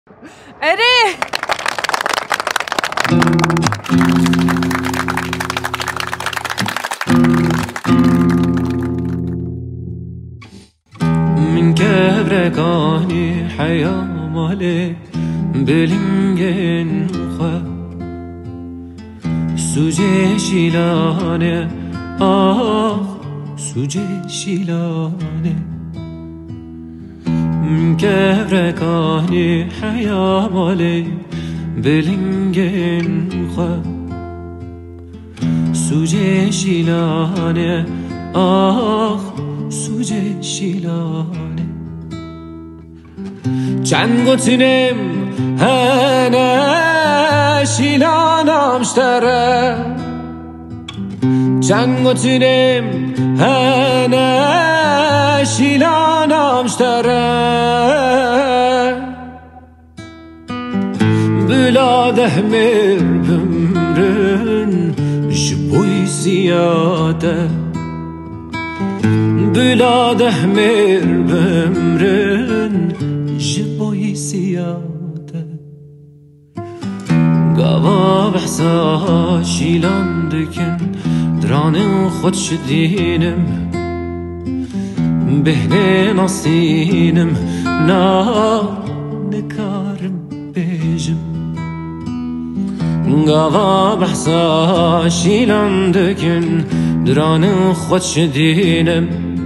اره من كبركاني حياة مالي بلنجن خوا سوجي شيلاني سوجي شيلاني من كبركاني حياة مالي بلنجن خوا سوجي شيلاني سوجي شيلاني چند گوتینم هنه شیلانم شتره چند گوتینم هنه شیلانم شتره بلاده مر بمرن جبوی زیاده بلاده مر بمرن جبوی زیاده گاوا بحسا شیلان دکن دران خود شدینم بهنه ناسینم نا نکارم بیجم گاوا بحسا شیلان دکن دران خود شدینم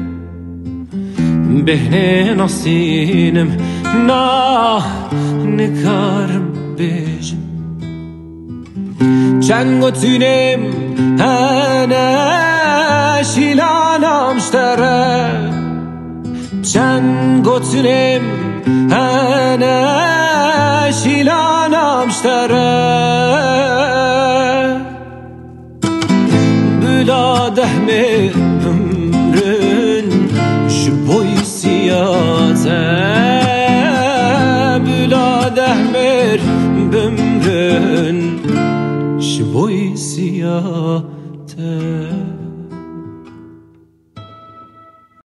بهنه ناسینم نا نکارم بیجم چند گوتینم هنه شیلانم شتره چند گوتینم هنه شیلانم شتره بلاده می بمرن جبوی سیاته بلاده مر بمرن جبوی سیاته